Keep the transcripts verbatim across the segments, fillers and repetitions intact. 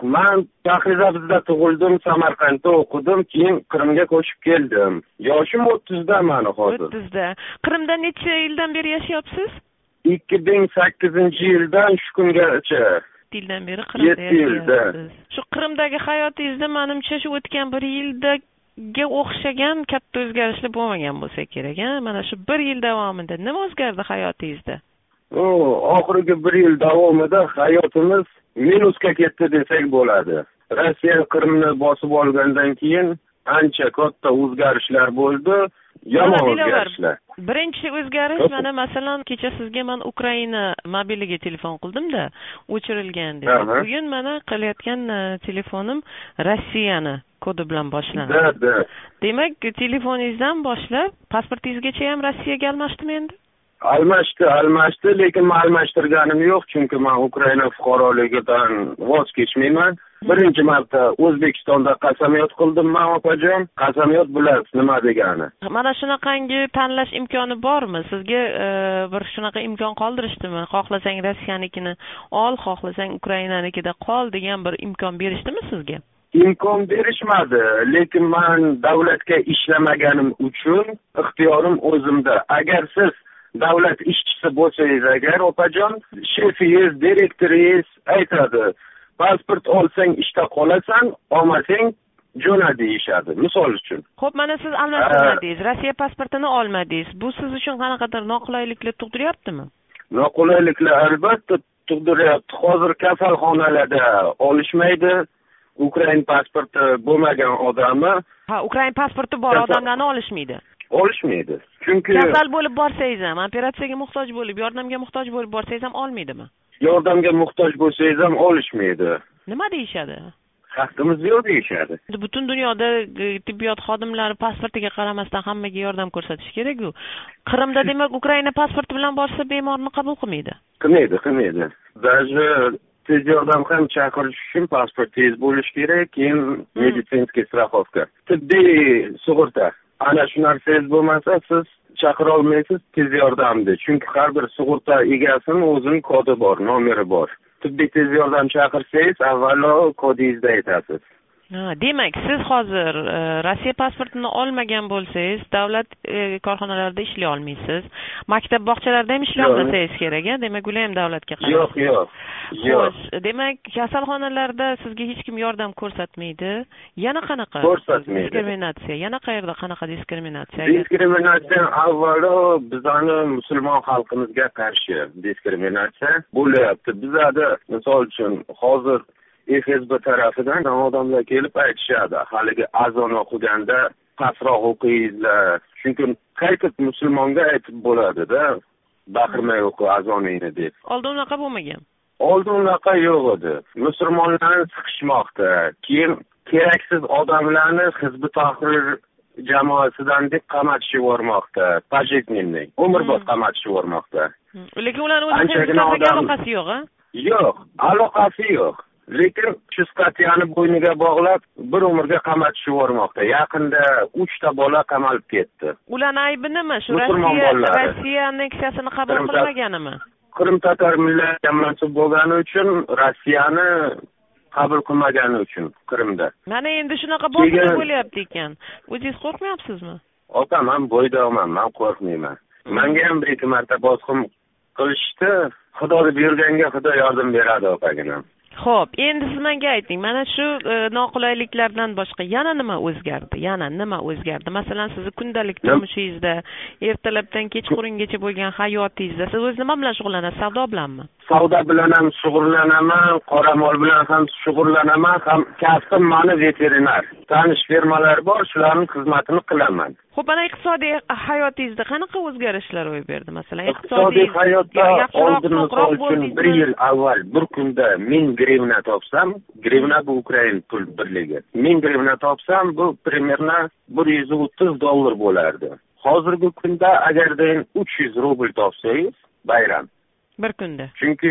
man Shahrizabzda tug'ildim, Samarqandda o'qidim, keyin Qrimga ko'chib keldim. Yoshim o'ttizda mani hozir. o'ttizda. Qrimda necha yildan beri yashayapsiz? ikki ming sakkizinchi yildan shu kungacha. Yildan beri Qrimda yetti yilda. Shu Qrimdagi hayotingizda menimcha shu o'tgan bir yildaga o'xshagan katta o'zgarishlar bo'lmagan bo'lsa kerak, ha? Mana shu bir yil davomida nima o'zgardi hayotingizda? O, oxirgi bir yil davomida hayotimiz minusga ketdi desak bo'ladi. Rossiya Qrimni bosib olgandan keyin ancha katta o'zgarishlar bo'ldi, yomon o'zgarishlar. Birinchi o'zgarish mana masalan kecha sizga men Ukraina mobiliga telefon qildim-da, o'chirilgan dedi. Bugun mana qilayotgan telefonim Rossiyani kodi bilan boshlanadi. Demak, telefoningizdan boshlab pasportingizgacha ham Rossiyaga almashdimi endi? Almashdi, almashdi, lekin men almashtirganim yo'q, chunki men Ukraina fuqaroligidan voz kechmayman. Birinchi marta O'zbekistonda qasamyod qildim men, opajon. Qasamyod bilasiz nima degani? Mana shunaqangi tanlash imkoni bormi? Sizga e, bir shunaqa imkon qoldirishdimi? Xohlasang Rossiyanikini ol, xohlasang Ukrainanikida qol degan bir imkon berishdimi sizga? Imkon berishmadi, lekin men davlatga ishlamaganim uchun ixtiyorim o'zimda. Agar siz davlat ishchisi bo'lsangiz agar, opajon, shefingiz, direktoringiz aytadi, pasport olsang ishda qolasan, olmasang jo'na deyishadi, misol uchun. Xo'p, mana siz almashtirmadingiz, Rossiya pasportini olmadingiz. Bu siz uchun qanaqadir noqulayliklar tug'diryaptimi? Noqulayliklar albatta tug'diryapti. Hozir kasalxonalarda olishmaydi. Ukrain pasporti bo'lmagan odamni. Ha, Ukrain pasporti bor odamlarni olishmaydi. Olishmaydi. Chunki kasal bo'lib borsangiz ham, operatsiyaga muhtoj bo'lib, yordamga muhtoj bo'lib borsangiz ham olmaydimi? Yordamga muhtoj bo'lsangiz ham olishmaydi. Nima deyishadi? Haqqimiz yo'q deyishadi. Butun dunyoda tibbiyot xodimlari pasportiga qaramasdan hammaga yordam ko'rsatish kerak-ku. Qrimda demak Ukraina pasporti bilan borsa bemorni qabul qilmaydi. Qilmaydi, qilmaydi. Даже tez yordam ham chaqirish uchun pasportingiz bo'lishi kerak, keyin meditsinskiy страховка. Tibbiy sug'urta. Ana shu narsangiz bo'lmasa, siz chaqira olmaysiz tez yordamni. Chunki har bir sug'urta egasining o'zining kodi bor, nomeri bor. Tibbiy tez yordam chaqirsangiz, avvalo kodingizni aytasiz. Ha, demak, siz hozir e, Rossiya pasportini olmagan bo'lsangiz, davlat e, korxonalarida ishlay olmaysiz. Maktab bog'chalarida ham ishlay olmasangiz kerak, demak, ular ham davlatga qaraydi. Yo'q, yo'q. Yo'q. Demak, kasalxonalarda sizga hech kim yordam ko'rsatmaydi. Yana qanaqa? Ko'rsatmaydi. Diskriminatsiya. Yana qayerda qanaqa diskriminatsiya? Diskriminatsiya avvalo bizani musulmon xalqimizga qarshi diskriminatsiya bo'lyapti. Bizada misol uchun hozir F S B tarafidan odamlar kelib aytishadi, haligi azon o'qiganda pastroq o'qingizlar. Chunki qaytib musulmonga aytib bo'ladi-da, baqirmay o'qi azoningni deb. Oldin unaqa bo'lmagan. Oldin unaqa yo'q edi. Musulmonlarni siqishmoqda. Keyin keraksiz odamlarni Hizb ut-Tahrir jamoasidan deb qamatishib yubormoqda. Pajitninni umrbod qamatishib yubormoqda. Lekin ularning o'ziga aloqasi yo'q, a? Yo'q, aloqasi yo'q. Lekin shu statyani bo'yniga bog'lab bir umrga qamatishib yubormoqda. Yaqinda uchta bola qamalib ketdi. Ularning aybi nima? Shu Rossiya Rossiya anneksiyasini qabul qilmaganimi? Qrim tatar millatiga mansub bo'lgani uchun, Rossiyani qabul qilmagani uchun Qrimda. Mana endi shunaqa bosim bo'lyapti ekan. O'zingiz qo'rqmayapsizmi? Ota, men bo'ydoqman, men qo'rqmayman. Menga ham bir ikki marta bosim qilishdi. Xudo buyurganga Xudo yordam beradi, opaginam. Xo'p, endi siz menga ayting, mana shu e, noqulayliklardan boshqa yana nima o'zgardi? Yana nima o'zgardi? Masalan, sizni kundalik turmushingizda, ertalabdan kechqurungacha bo'lgan hayotingizda siz o'z nima bilan shug'ullanasiz? Savdo bilanmi? Savdo bilan ham shug'ullanaman, qoramol bilan ham shug'ullanaman, ham kasbim mani veterinar. Tanish firmalar bor, shularning xizmatini qilaman. Xo'p, ana iqtisodiy hayotingizda qanaqa o'zgarishlar ro'y berdi? Masalan, iqtisodiy hayotda oldin misol uchun bir yil avval bir kunda ming grivna topsam, grivna bu Ukrain pul birligi. ming grivna topsam, bu примерно bir yuz o'ttiz dollar bo'lardi. Hozirgi kunda agarda uch yuz rubl topsangiz, bayram. Bir kunda. Chunki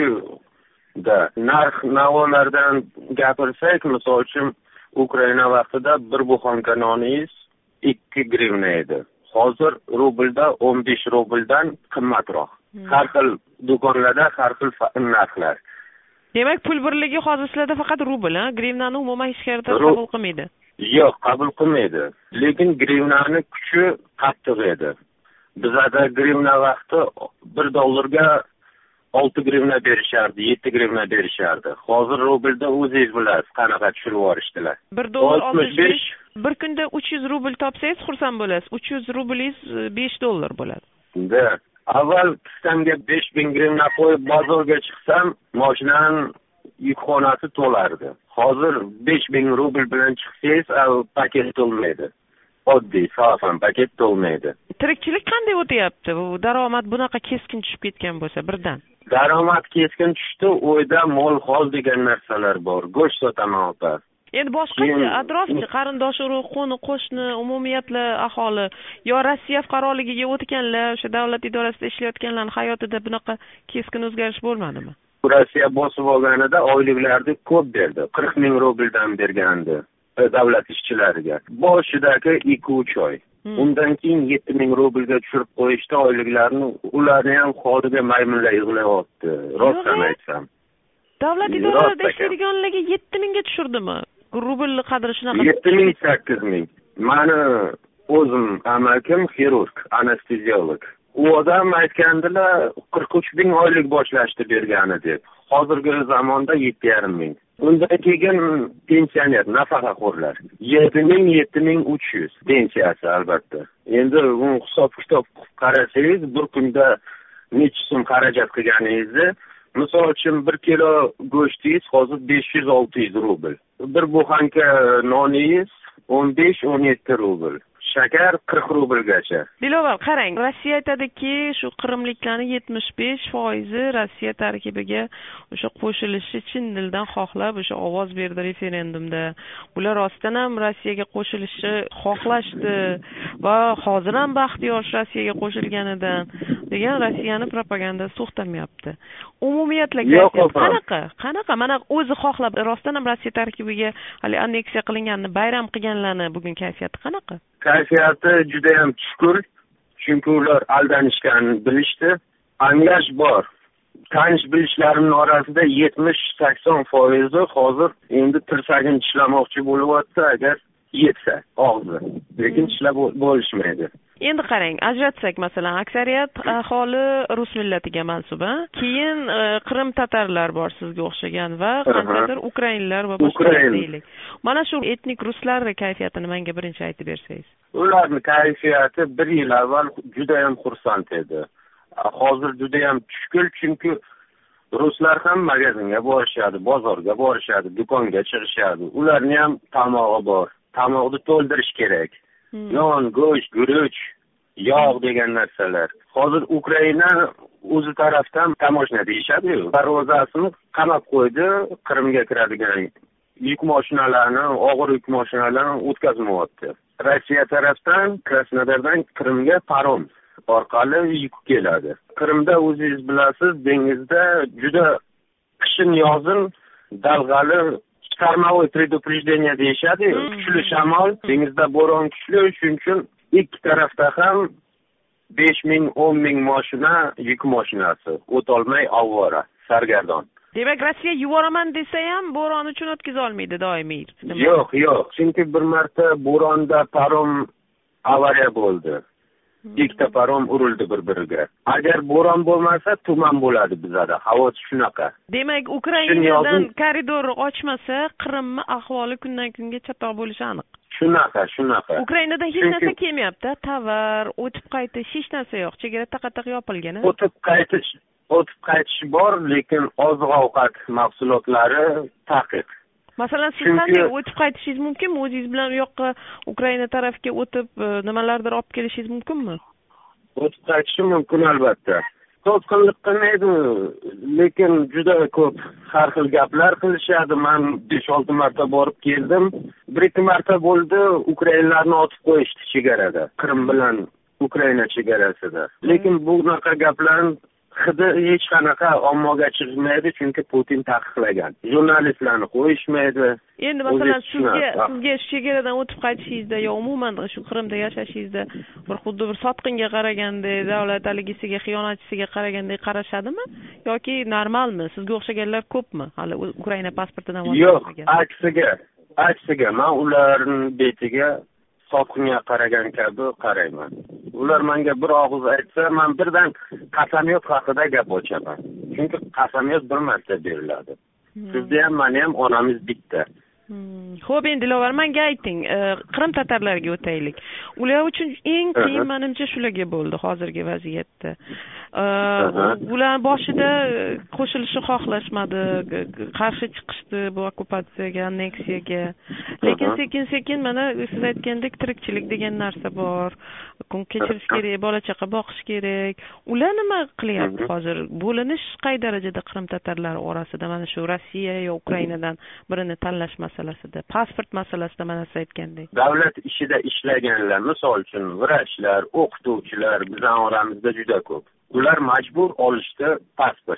da narx navolardan gapirsak, misol uchun Ukraina vaqtida bir buxonka noningiz ikki grivna edi. Hozir rublda o'n besh rubldan qimmatroq. Hmm. Har xil do'konlarda har xil narxlar. Demak, pul birligi hozir sizlarda faqat rubl, ha? Grivnani umuman hech qayerda qabul qilmaydi. Yo'q, qabul qilmaydi. Lekin grivnani kuchi qattiq edi. Bizda grivna vaqti bir dollarga olti grivna berishardi, yetti grivna berishardi. Hozir rublda o'zingiz bilasiz, qanaqa tushirib yuborishdilar. bir dollar oltmish besh, bir kunda uch yuz rubl topsangiz xursand bo'lasiz. uch yuz rublingiz besh dollar bo'ladi. Da, avval kistamga besh ming grivna qo'yib bozorga chiqsam, mashinaning yukxonasi to'lardi. Hozir besh ming rubl bilan chiqsangiz, paket to'lmaydi. Oddiy, safan paket to'lmaydi. Tirikchilik qanday o'tyapti? Bu daromad bunaqa keskin tushib ketgan bo'lsa birdan. Daromad keskin tushdi, o'yda mol-hol degan narsalar bor. Go'sht sotaman opa. Endi boshqacha atrofchi qarindosh urug', qo'ni qo'shni, umumiyatla aholi yo Rossiya fuqaroligiga o'tganlar, o'sha davlat idorasida ishlayotganlarning hayotida bunaqa keskin o'zgarish bo'lmadimi? Rossiya bosib olganida oyliklarni ko'p berdi. qirq ming rubldan bergandi davlat ishchilariga. Boshidagi ikki uch oy. Hmm. Undan keyin yetti ming rublga tushirib qo'yishdi oyliklarni. Ularni ham holiga maymunlar yig'layapti. Rostdan aytsam. Davlat idoralarida ishlaydiganlarga yetti mingga tushirdimi? Rublni qadri shunaqa. yetti ming sakkiz ming. Mani o'zim amakim xirurg, anesteziolog. U odam aytgandilar qirq uch ming oylik boshlashdi bergani deb. Hozirgi zamonda yetti yarim ming. Undan keyin pensioner, nafaqaxo'rlar yetti ming yetti ming uch yuz pensiyasi albatta. Endi bu hisob-kitob qarasangiz, bir kunda necha so'm xarajat qilganingizni, misol uchun bir kilo go'shtingiz hozir besh yuz olti yuz rubl. Bir buxanka noningiz o'n besh o'n yetti rubl. Shakar qirq rublgacha. Biloval, qarang, Rossiya aytadiki, shu qrimliklarning yetmish besh foizi Rossiya tarkibiga o'sha qo'shilishi chin dildan xohlab, o'sha ovoz berdi referendumda. Bular rostdan ham Rossiyaga qo'shilishi xohlashdi va hozir ham baxtiyor Rossiyaga qo'shilganidan degan Rossiyani propagandasi to'xtamayapti. Umumiyatla qanaqa? Qanaqa? Mana o'zi xohlab rostdan ham Rossiya tarkibiga hali anneksiya qilinganini bayram qilganlarni bugun kayfiyati qanaqa? Kayfiyati juda ham tushkun, chunki ular aldanishganini bilishdi. Anglash bor. Tanish bilishlarimning orasida yetmish sakson foizi hozir endi tirsagini tishlamoqchi bo'lyapti agar yetsa og'zi. Lekin tishlab bo'lishmaydi. Endi qarang, ajratsak masalan, aksariyat aholi rus millatiga mansub, keyin Qrim tatarlar bor sizga o'xshagan va qanchadir ukrainlar va boshqalar deylik. Mana shu etnik ruslar kayfiyatini menga birinchi aytib bersangiz. Ularning kayfiyati bir yil avval juda ham xursand edi. Hozir juda ham tushkun, chunki ruslar ham magazinga borishadi, bozorga borishadi, do'konga chiqishadi. Ularning ham tomog'i bor. Tomoqni to'ldirish kerak. Non, go'sht, guruch, yog' degan narsalar. Hozir Ukraina o'zi tarafdan tamoshna deyishadi-yu. Darvozasini qamab qo'ydi, Qrimga kiradigan yuk mashinalarini, og'ir yuk mashinalarini o'tkazmayapti. Rossiya tarafdan Krasnodardan Qrimga parom orqali yuk keladi. Qrimda o'zingiz bilasiz, dengizda juda qishin yozin dalg'ali Karmavoy предупреждение deyishadi, kuchli shamol, dengizda bo'ron kuchli, shuning uchun ikki tarafda ham besh ming o'n ming mashina yuk mashinasi o'tolmay avvora, sargardon. Demak, Rossiya yuboraman desa ham bo'ron uchun o'tkaza olmaydi doimiy. Yo'q, yo'q, chunki bir marta bo'ronda parom avariya bo'ldi. Ikkita parom urildi bir-biriga. Agar bo'ron bo'lmasa, tuman bo'ladi bizda. Havo shunaqa. Demak, Ukrainadan koridor ochmasa, Qrimni ahvoli kundan kunga chatoq bo'lishi aniq. Shunaqa, shunaqa. Ukrainadan hech narsa kelmayapti, tovar, o'tib qaytish, hech narsa yo'q. Chegara taqa-taq yopilgan. O'tib qaytish, o'tib qaytish bor, lekin oziq-ovqat mahsulotlari taqiq. Masalan, siz qanday o'tib qaytishingiz mumkinmi? O'zingiz bilan u yoqqa Ukraina tarafiga o'tib nimalardir olib kelishingiz mumkinmi? O'tib qaytishim mumkin albatta. To'sqinlik qilmaydi, lekin juda ko'p har xil gaplar qilishadi. Men besh olti marta borib keldim. bir ikki marta bo'ldi Ukrainalarni otib qo'yishdi chegarada. Qrim bilan Ukraina chegarasida. Lekin bunaqa gaplarni hidi hech qanaqa ommaga chiqmaydi, chunki Putin taqiqlagan. Jurnalistlarni qo'yishmaydi. Endi masalan sizga sizga shu chegaradan o'tib qaytishingizda yo umuman shu Qrimda yashashingizda bir xuddi bir sotqinga qaraganda, davlat haligisiga, xiyonatchisiga qaraganda qarashadimi yoki normalmi? Sizga o'xshaganlar ko'pmi? Hali Ukraina pasportidan voz kechmagan. Yo'q, aksiga, aksiga men ularning betiga sotqinga qaragan kabi qarayman. Ular menga bir og'iz aytsa, men birdan qasamyod haqida gap ochaman. Chunki qasamyod bir marta beriladi. Sizda ham, meni ham onamiz bitta. Xo'p, endi Dilovar, menga ayting, Qrim tatarlariga o'taylik. Ular uchun eng qiyin menimcha shularga bo'ldi hozirgi vaziyatda. Ular boshida qo'shilishni xohlashmadi, qarshi chiqishdi bu okkupatsiyaga, anneksiyaga. Lekin sekin-sekin mana siz aytgandek tirikchilik degan narsa bor. Kun kechirish kerak, bola chaqa boqish kerak. Ular nima qilyapti hozir? Bo'linish qay darajada Qrim tatarlari orasida, mana shu Rossiya yo Ukrainadan birini tanlash masalasida, pasport masalasida mana siz aytgandek. Davlat ishida ishlaganlar, misol uchun vrachlar, o'qituvchilar bizning oramizda juda ko'p. Ular majbur olishdi pasport.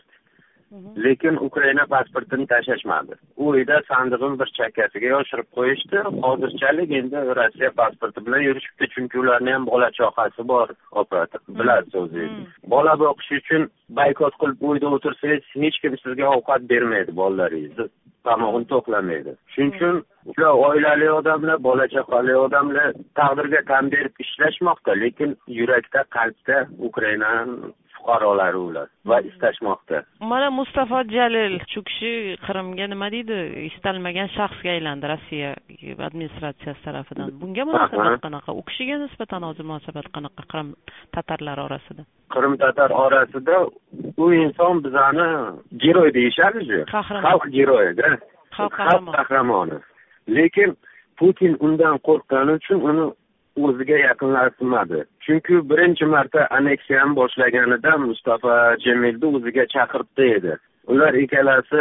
Lekin Ukraina pasportini tashlashmadi. U yerda sandig'in bir chakkasiga yoshirib qo'yishdi. Hozirchalik endi Rossiya pasporti bilan yurishibdi, chunki ularning ham bola chaqasi bor, operator bilasiz o'zingiz. Bola boqish uchun boykot qilib uyda o'tirsangiz, hech kim sizga ovqat bermaydi bolalaringizni. Tomog'ini to'qlamaydi. Shuning uchun ular oilali odamlar, bola chaqali odamlar taqdirga tan berib ishlashmoqda, lekin yurakda, qalbda Ukraina fuqarolari ular va istashmoqda. Mana Mustafa Jalil shu kishi Qrimga nima deydi, istalmagan shaxsga aylandi Rossiya administratsiyasi tarafidan. Bunga munosabat qanaqa? U kishiga nisbatan hozir munosabat qanaqa Qrim tatarlari orasida? Qrim tatar orasida u inson bizani giroy deyishadi-ku. Xalq giroyi-da. Xalq qahramoni. Lekin Putin undan qo'rqqani uchun uni o'ziga yaqinlashtirmadi. Chunki birinchi marta anneksiyani boshlaganida Mustafa Jamilni o'ziga chaqiribdi edi. Ular ikkalasi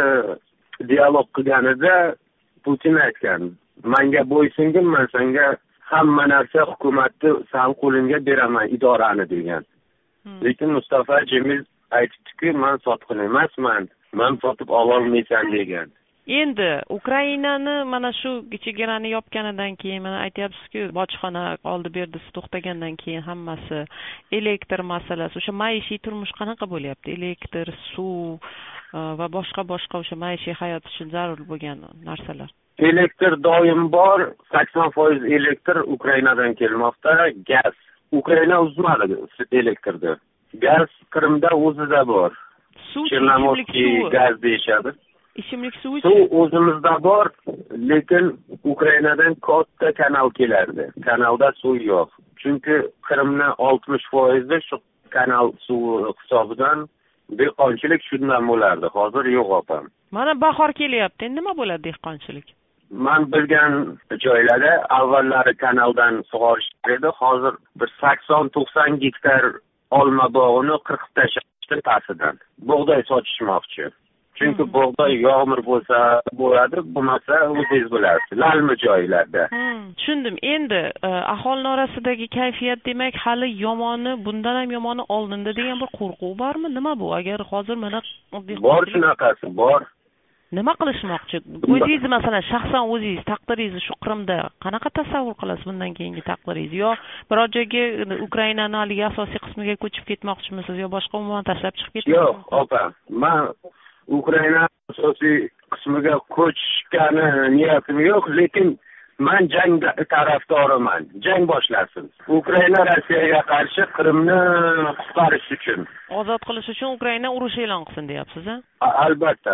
dialog qilganida Putin aytgan: "Menga bo'ysungin, men senga hamma narsa hukumatni san qo'lingga beraman, idorani" degan. Lekin Mustafa Jamil aytibdi-ki, "Men sotqin emasman, men sotib ololmaysan" degan. Endi Ukrainani mana shu chegarani yopganidan keyin mana aytyapsiz-ku, bojxona oldi berdi to'xtagandan keyin hammasi, elektr masalasi, o'sha maishiy turmush qanaqa bo'lyapti? Elektr, suv va boshqa boshqa o'sha maishiy hayot uchun zarur bo'lgan narsalar. Elektr doim bor, sakson foiz elektr Ukrainadan kelmoqda, gaz. Ukraina uzmadi elektrni. Gaz Qrimda o'zida bor. Chernomorskiy gaz deyishadi. Ichimlik suvi suv o'zimizda bor, lekin Ukrainadan katta kanal kelardi. Kanalda suv yo'q. Chunki Qrimning oltmish foiz shu kanal suvi hisobidan dehqonchilik shundan bo'lardi. Hozir yo'q opam. Mana bahor kelyapti. Endi nima bo'ladi dehqonchilik? Men bilgan joylarda avvallari kanaldan sug'orish edi. Hozir bir sakson to'qson gektar olma bog'ini qirqib tashlashdi pastidan. Bug'doy sotishmoqchi. Chunki bog'da yomg'ir bo'lsa bo'ladi, bo'lmasa o'zingiz bilasiz, lalmi joylarda. Tushundim. Endi aholining orasidagi kayfiyat demak hali yomoni, bundan ham yomoni oldinda degan bir qo'rquv bormi? Nima bu? Agar hozir mana bor shunaqasi bor. Nima qilishmoqchi? O'zingiz masalan shaxsan o'zingiz taqdiringizni shu Qrimda qanaqa tasavvur qilasiz bundan keyingi taqdiringizni? Yo biror joyga Ukrainaning haligi asosiy qismiga ko'chib ketmoqchimisiz yo boshqa umuman tashlab chiqib ketmoqchimisiz? Yo'q, opa. Men Ukraina asosiy qismiga ko'chishgani niyatim yo'q, lekin men jang tarafdoriman. Jang boshlasin. Ukraina Rossiyaga qarshi Qrimni qutqarish uchun, ozod qilish uchun Ukraina urush e'lon qilsin deyapsiz-a? Albatta.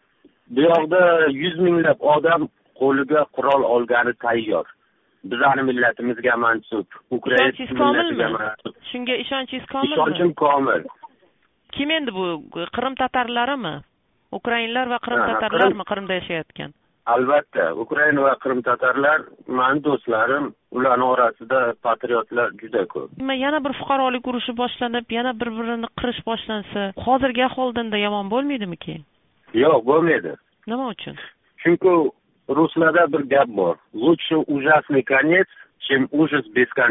Bu yoqda yuz minglab odam qo'liga qurol olgani tayyor. Bizning millatimizga mansub. Ukraina millatiga mansub. Shunga ishonchingiz komilmi? Ishonchim komil. Kim endi bu? Qrim tatarlarimi? Ukrainlar va Qrim tatarlarmi Qrimda yashayotgan? Albatta, Ukraina va Qrim tatarlar men do'stlarim, ularning orasida patriotlar juda ko'p. Yana bir fuqarolik urushi boshlanib, yana bir-birini qirish boshlansa, hozirgi ahvoldan yomon bo'lmaydimi-ki? Yo'q, bo'lmaydi. Nima uchun? Chunki ruslarda bir gap bor. Лучше ужасный конец, чем ужас без конца.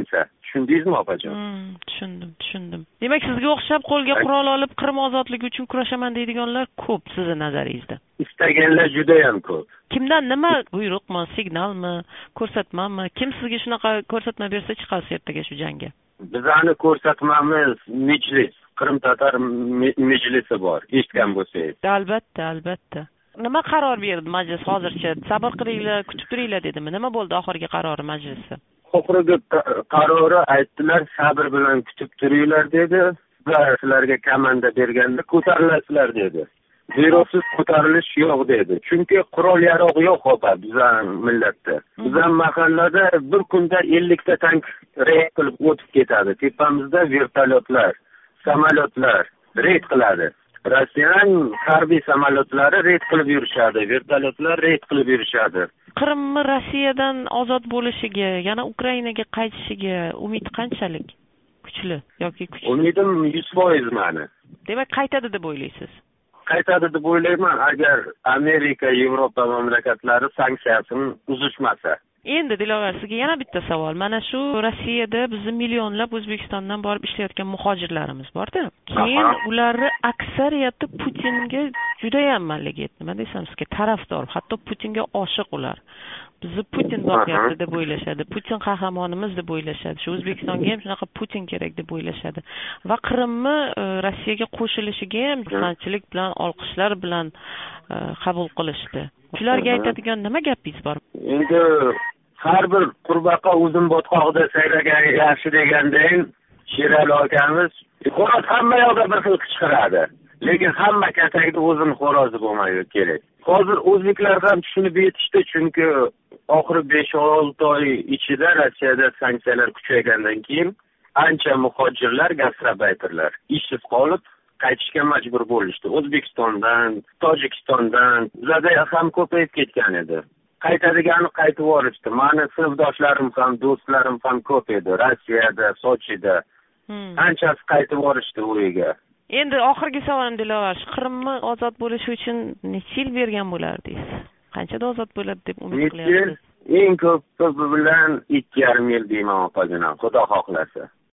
tushundingizmi opajon? tushundim tushundim demak sizga o'xshab qo'lga qurol olib Qrim ozodligi uchun kurashaman deydiganlar ko'p sizni nazaringizda. Istaganlar judayam ko'p. Kimdan nima buyruqmi, signalmi, ko'rsatmami? Kim sizga shunaqa ko'rsatma bersa chiqasiz ertaga shu jangga? Bizani ko'rsatmamiz majlis, Qrim tatar majlisi bor, eshitgan bo'lsangiz. Albatta, albatta. Nima qaror berdi majlis hozircha? Sabr qilinglar, kutib turinglar dedimi? Nima bo'ldi oxirgi qarori majlisda? Oxirgi qarori aytdilar, sabr bilan kutib turinglar dedi. Va sizlarga komanda berganda ko'tarilasizlar dedi. Buyruqsiz ko'tarilish yo'q dedi. Chunki qurol yarog' yo'q opa bizning millatda. Bizning mahallada bir kunda ellik ta tank reyd qilib o'tib ketadi. Tepamizda vertolyotlar, samolyotlar reyd qiladi. Rossiyaning harbiy samolyotlari reyd qilib yurishadi, vertolyotlar reyd qilib yurishadi. Qrimni Rossiyadan ozod bo'lishiga, yana Ukrainaga qaytishiga umid qanchalik kuchli yoki kuchli? Umidim yuz foiz mani. Demak, qaytadi deb o'ylaysiz? Qaytadi deb o'ylayman, agar Amerika, Yevropa mamlakatlari sanksiyasini uzishmasa. Endi Dilovar, sizga yana bitta savol. Mana shu Rossiyada bizni millionlab O'zbekistondan borib ishlayotgan muhojirlarimiz bor-da. Keyin ularning aksariyati Putinga juda ham maligi, nima desam sizga, tarafdor, hatto Putinga oshiq ular. Bizni Putin boqyapti deb o'ylashadi, Putin qahramonimiz deb o'ylashadi. Shu O'zbekistonga ham shunaqa Putin kerak deb o'ylashadi. Va Qrimni Rossiyaga qo'shilishiga ham xursandchilik bilan, olqishlar bilan qabul qilishdi. Shularga aytadigan nima gapingiz bor? Endi har bir qurbaqa o'zim botqog'ida sayragan yaxshi degandan Sherali akamiz xo'roz hamma yoqda bir xil qichqiradi. Lekin hamma katakda o'zini xo'rozi bo'lmayi kerak. Hozir o'zbeklar ham tushunib yetishdi, chunki oxiri besh olti oy ichida Rossiyada sanksiyalar kuchaygandan keyin ancha muhojirlar, gastrobayterlar ishsiz qolib qaytishga majbur bo'lishdi. O'zbekistondan, Tojikistondan bizlarda ham ko'payib ketgan edi. Qaytadigani qaytib yuborishdi. Mani sinfdoshlarim ham, do'stlarim ham ko'p edi. Rossiyada, Sochida. Anchasi qaytib yuborishdi uyiga. Endi oxirgi savolim Dilovar, Qrimni ozod bo'lishi uchun necha yil bergan bo'lardingiz? Qanchada ozod bo'ladi deb umid qilyapsiz? Eng ko'pi bilan ikki yarim yil deyman opajonam, Xudo xohlasa.